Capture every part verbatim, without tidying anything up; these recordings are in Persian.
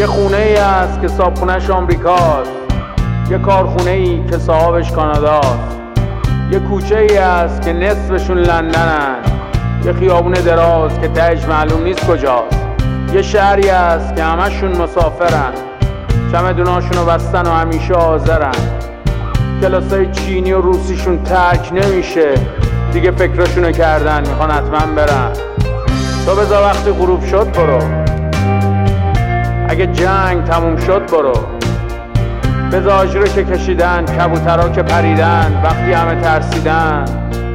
یه خونه ای هست که صابخونه‌اش آمریکاست، یه کارخونه ای که صاحبش کاناداست، یه کوچه ای هست که نصفشون لندنن، یه خیابون دراز که تهش معلوم نیست کجاست، یه شهری هست که همشون مسافرن، چمدوناشونو بستن و همیشه حاضرن، کلاسای چینی و روسیشون ترک نمیشه، دیگه فکرشونو کردن میخوان حتما برن. تو بذار وقتی غروب شد برو، اگه جنگ تموم شد برو، بذار آجرو که کشیدن، کبوترها که پریدن وقتی همه ترسیدن،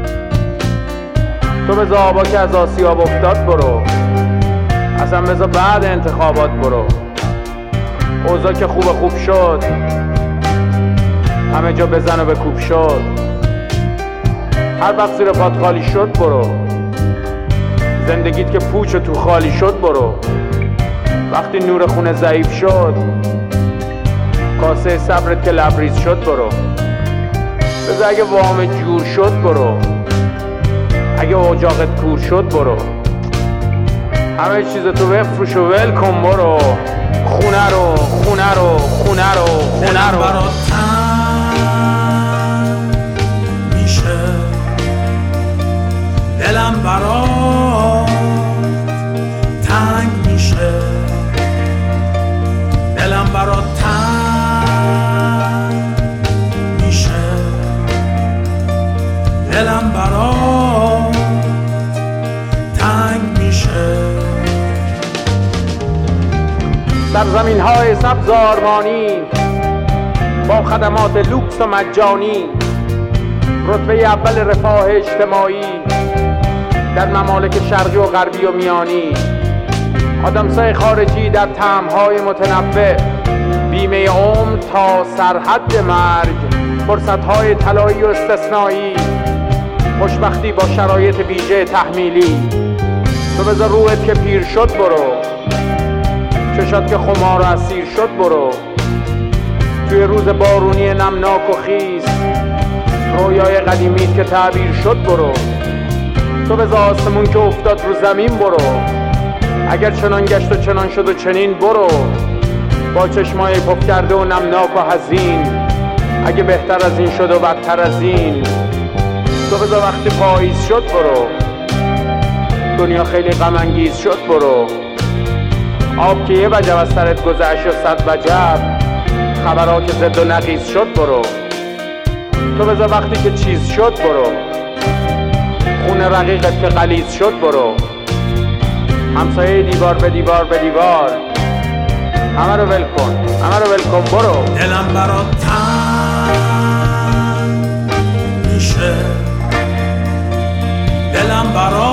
تو بذار آبا که از آسیاب افتاد برو، اصلا بذار بعد انتخابات برو، اوضاع که خوب خوب شد همه جا بزن و بکوب شد، هر وقت زیر پات خالی شد برو، زندگیت که پوچ و تو خالی شد برو، وقتی نور خونه ضعیف شد کاسه صبرت که لبریز شد برو، بذار اگه وام جور شد برو، اگه اجاقت کور شد برو، همه چیز تو بفروش و ول کن برو، خونه رو خونه رو خونه رو خونه رو برات تنگ میشه، دلم برات تنگ میشه، دلم برات تنگ میشه، دلم برات تنگ میشه. سرزمین های سبز آرمانی با خدمات لوکس و مجانی، رتبه اول رفاه اجتماعی در ممالک شرقی و غربی و میانی، آدمسای خارجی در طعم‌های متنوع، بیمه عمر تا سرحد مرگ، فرصت‌های طلایی و استثنایی، خوشبختی با شرایط ویژه تحمیلی. تو بذار روحت که پیر شد برو، چشات که خمار و اسیر شد برو، توی روز بارونی نمناک و خیس رویای قدیمیت که تعبیر شد برو، تو بذار آسمون که افتاد رو زمین برو، اگر چنان گشت و چنان شد و چنین برو، با چشمای پف کرده و نمناک و حزین، اگه بهتر از این شد و بدتر از این، تو بذار وقتی پاییز شد برو، دنیا خیلی غم انگیز شد برو، آب که یه وجب از سرت گذشت و صد وجب، خبرها که زد و نقیز شد برو، تو بذار وقتی که چیز شد برو، خون رقیقت که غلیظ شد برو، همسایه دیوار به دیوار به دیوار، همه رو ول کن همه رو ول کن برو. دلم برات تنگ میشه، دلم برات